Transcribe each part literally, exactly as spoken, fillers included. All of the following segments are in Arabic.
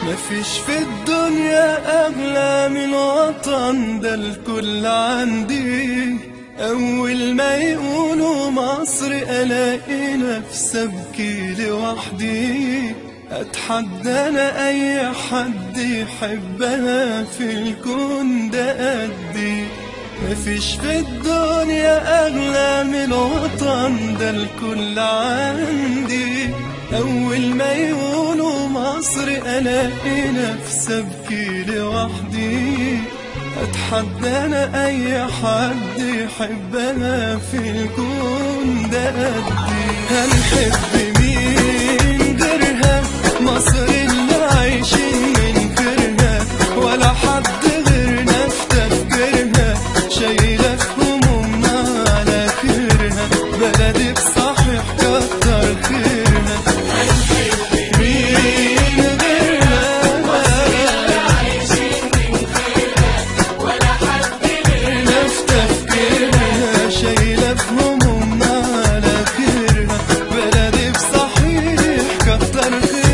مفيش في الدنيا أغلى من وطن، ده الكل عندي. أول ما يقولوا مصر ألاقي نفسي أبكي لوحدي. أتحدى أنا أي حد يحبها في الكون ده قدي. مفيش في الدنيا أغلى من وطن، ده الكل عندي. أول ما يقولوا مصر ألاقي نفسي أبكي لوحدي. أتحدى أنا أي حد يحبها في الكون ده قدي. هنحب مين غيرها؟ مصر اللي عايشين من غيرها، ولا حد غيرنا في تفكيرها. شايلة في همومنا على خيرها، بلدي بصحيح كتر خيرها. هنحب مين غيرها؟ مصر اللي عايشين من غيرها، ولا حد غيرنا في تفكيرها. شايلة في همومنا على خيرها، بلدي بصحيح كتر خيرها.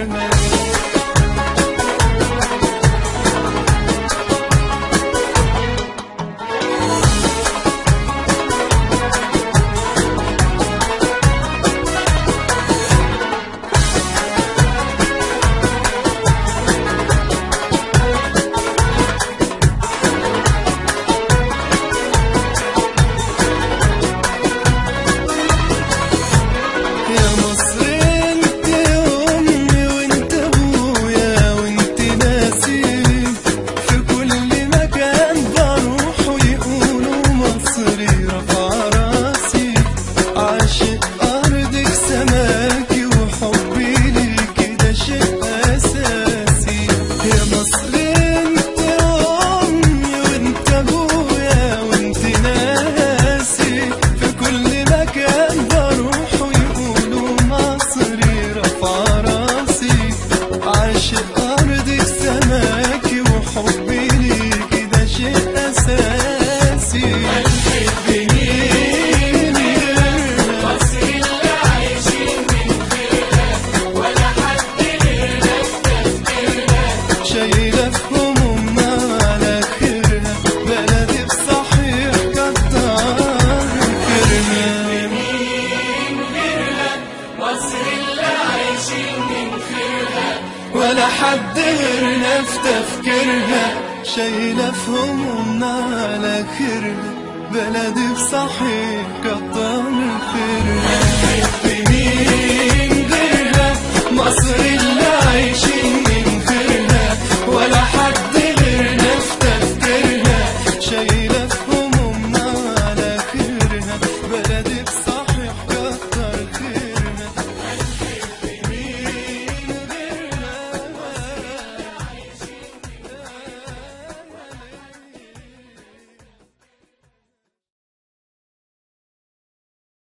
شايلة في همومنا على خيرها، بلدي بصحيح كتر خيرها. مين غيرها؟ مصر اللي عايشين من خيرها، ولا حد غيرنا في تفكيرها. شايلة في همومنا على خيرها، بلدي بصحيح كتر خيرها. مين غيرها؟ مصر